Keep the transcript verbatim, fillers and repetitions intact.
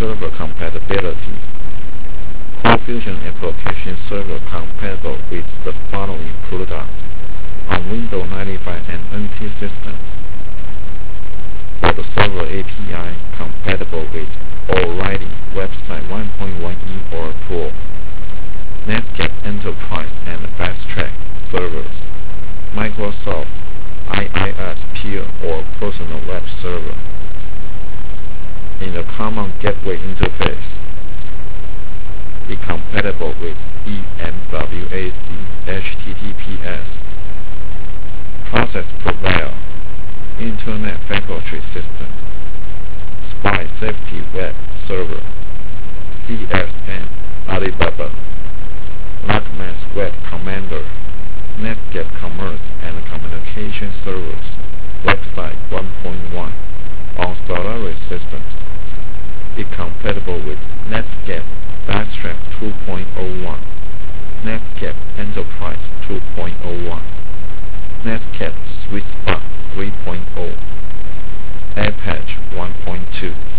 server compatibility. CoreFusion Application Server compatible with the following products on Windows ninety-five and N T systems. For the server A P I, compatible with O'Reilly Website one point one e or Pro, Netscape Enterprise and Fast Track servers, Microsoft I I S Peer or Personal Web Server. In the Common Gateway Interface, it compatible with E M W A C H T T P S, Process Provider, Internet Factory System, Spy Safety Web Server, C S M, Alibaba, LogMass Web Commander, Netscape Commerce and Communication Servers, Website one point one, on Solaris systems. It compatible with Netscape Fast Track two point oh one, Netscape Enterprise two point oh one, Netscape SweetSpot three point oh, Apache one point two.